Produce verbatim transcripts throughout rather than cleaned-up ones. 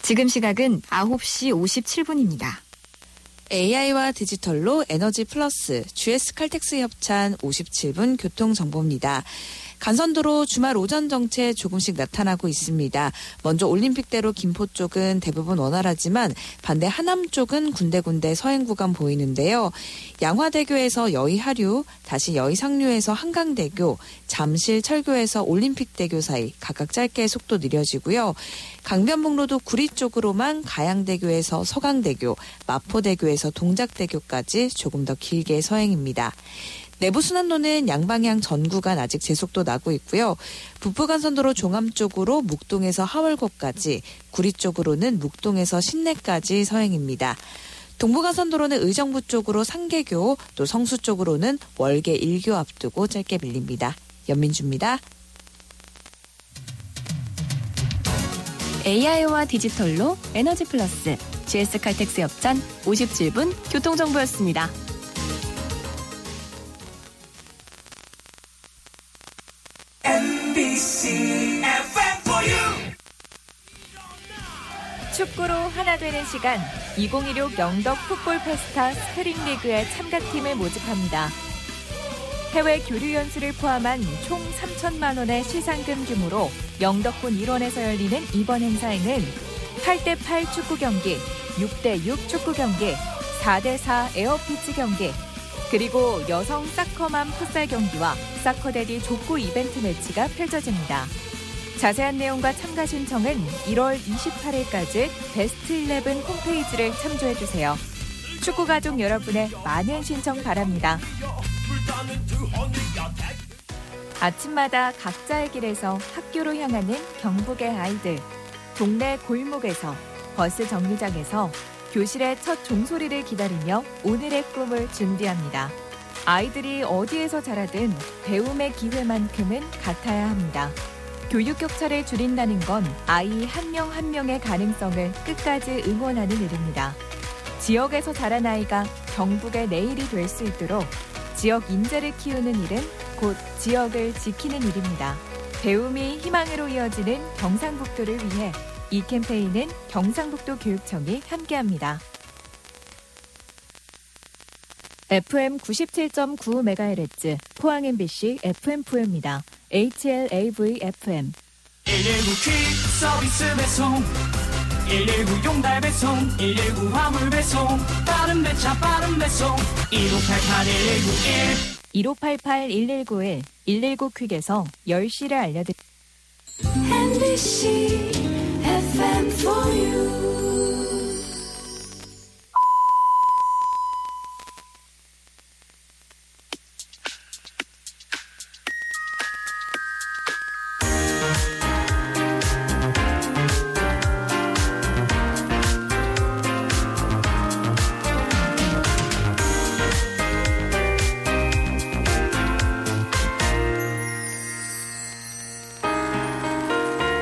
지금 시각은 아홉 시 오십칠 분입니다. 에이아이와 디지털로 에너지 플러스 지에스 칼텍스 협찬 오십칠 분 교통정보입니다. 간선도로 주말 오전 정체 조금씩 나타나고 있습니다. 먼저 올림픽대로 김포 쪽은 대부분 원활하지만 반대 하남 쪽은 군데군데 서행 구간 보이는데요. 양화대교에서 여의하류, 다시 여의상류에서 한강대교, 잠실 철교에서 올림픽대교 사이 각각 짧게 속도 느려지고요. 강변북로도 구리 쪽으로만 가양대교에서 서강대교, 마포대교에서 동작대교까지 조금 더 길게 서행입니다. 내부순환로는 양방향 전 구간 아직 제속도 나고 있고요. 북부간선도로 종암 쪽으로 묵동에서 하월고까지, 구리 쪽으로는 묵동에서 신내까지 서행입니다. 동부간선도로는 의정부 쪽으로 상계교, 또 성수 쪽으로는 월계 일 교 앞두고 짧게 밀립니다. 연민주입니다. 에이아이와 디지털로 에너지 플러스 지에스 칼텍스 협찬 오십칠 분 교통정보였습니다. 엠비씨 에프엠 for you. 축구로 하나 되는 시간, 이천이십육 영덕 풋볼 페스타 스프링 리그의 참가팀을 모집합니다. 해외 교류 연수를 포함한 총 삼천만 원의 시상금 규모로 영덕군 일원에서 열리는 이번 행사에는 팔 대 팔 축구 경기, 육 대 육 축구 경기, 사 대 사 에어피치 경기, 그리고 여성 사커맘 풋살 경기와 사커데디 족구 이벤트 매치가 펼쳐집니다. 자세한 내용과 참가 신청은 일월 이십팔일까지 베스트 십일 홈페이지를 참조해주세요. 축구 가족 여러분의 많은 신청 바랍니다. 아침마다 각자의 길에서 학교로 향하는 경북의 아이들. 동네 골목에서, 버스 정류장에서, 교실의 첫 종소리를 기다리며 오늘의 꿈을 준비합니다. 아이들이 어디에서 자라든 배움의 기회만큼은 같아야 합니다. 교육 격차를 줄인다는 건 아이 한 명 한 명의 가능성을 끝까지 응원하는 일입니다. 지역에서 자란 아이가 경북의 내일이 될 수 있도록 지역 인재를 키우는 일은 곧 지역을 지키는 일입니다. 배움이 희망으로 이어지는 경상북도를 위해 이 캠페인은 경상북도 교육청이 함께합니다. 에프엠 구십칠 점 구 메가헤르츠 포항 엠비씨 에프엠포입니다. 에이치엘에이브이 에프엠 일일구 퀵 서비스 배송, 일일구 용달 배송, 일일구 화물 배송, 빠른 배차 빠른 배송, 일오팔팔 일일구일 일오팔팔 일일구일 일일구 퀵에서 열 시를 알려드립니다. 엠비씨 에프엠 for you.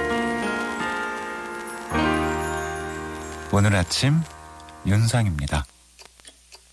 오늘 아침 윤상입니다.